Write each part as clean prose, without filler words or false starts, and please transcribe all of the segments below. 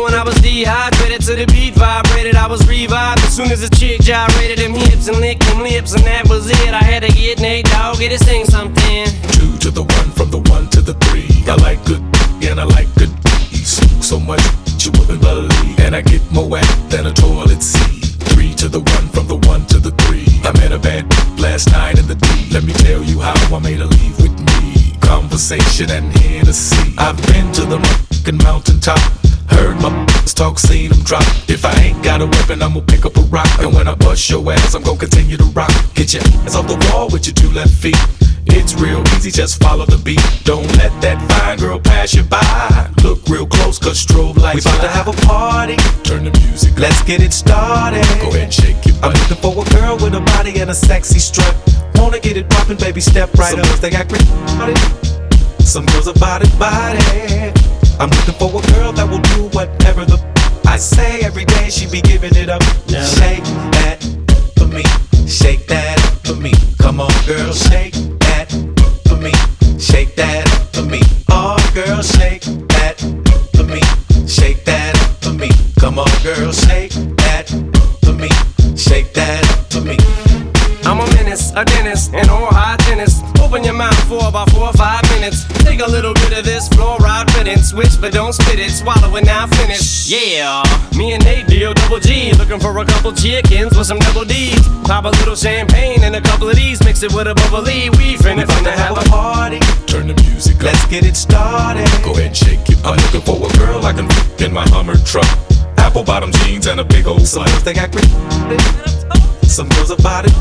when I was dehydrated, to the beat vibrated, I was revived. As soon as the chick gyrated them hips and licked them lips, and that was it. I had to get Nate Dogg, get it sing something. 2 to the 1, from the 1 to the 3. I like good and I like good ease. So much you wouldn't believe, and I get more wet than a toilet seat. 3 to the 1, from the 1 to the 3. I met a bad last night in the D. Let me tell you how I made her leave with me. Conversation and Hennessy. I've been to the mountaintop, heard my talk, seen them drop. If I ain't got a weapon, I'm gonna pick up a rock, and when I bust your ass, I'm gonna continue to rock. Get your ass off the wall with your 2 left feet. It's real easy, just follow the beat. Don't let that fine girl pass you by. Look real close, cause strobe lights. We about to have a party. Turn the music up. Let's get it started. Go ahead and shake your butt. I'm looking for a girl with a body and a sexy strut. Wanna get it poppin', baby, step right up. Some girls, they got great body. Some girls are body. I'm looking for a girl that will do whatever the I say every day. She be giving it up. Yeah. Shake that for me. Shake that for me. Come on, girl, shake that for me. Shake that for me. Oh, girl, shake that for me. Shake that for me. Come on, girl, shake that for me. Shake that for me. I'm a menace, a dentist, and all high tennis. Open your mouth for about 4 or 5 minutes. Take a little bit of this fluoride riddance. Switch, but don't spit it. Swallow it, now finish. Yeah, me and Nate deal double G. Looking for a couple chickens with some double D's. Pop a little champagne and a couple of these. Mix it with a bubbly. We finna have a party. Turn the music up. Let's get it started. Go ahead and shake it. I'm looking for a girl I can fit in my Hummer truck. Apple bottom jeans and a big old Some slut. girls, they got great body. Some girls are body.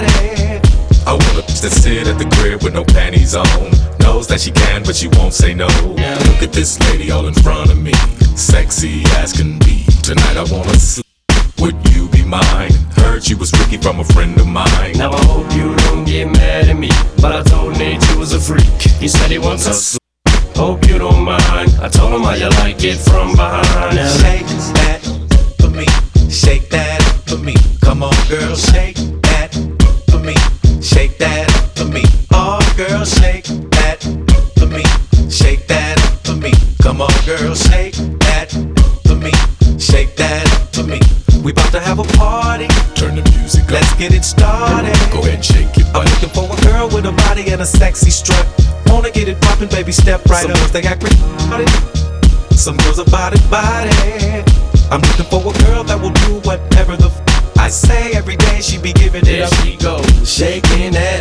I want a bitch that sit at the crib with no panties on. Knows that she can, but she won't say no. Yeah. Look at this lady all in front of me, sexy as can be. Tonight I wanna sleep. Would you be mine? Heard you was Ricky from a friend of mine. Now I hope you don't get mad at me, but I told Nate you was a freak. He said he wants us. Hope you don't mind. I told him how you like it from behind. Now, Shake that for me. Shake that for me. Come on, girl, shake that for me. Shake that for me. Oh, girl, shake that for me. Shake that for me. Come on, girl, shake that for me. Shake that for me. We about to have a party. Turn the music up. Let's get it started. Go ahead and shake it. I'm looking for a girl with a body and a sexy strut. Wanna get it poppin', baby, step right Some up. Girls, they got great body. Some girls are body. I'm looking for a girl that will do whatever the I say every day. She be giving it there up. she goes, shaking that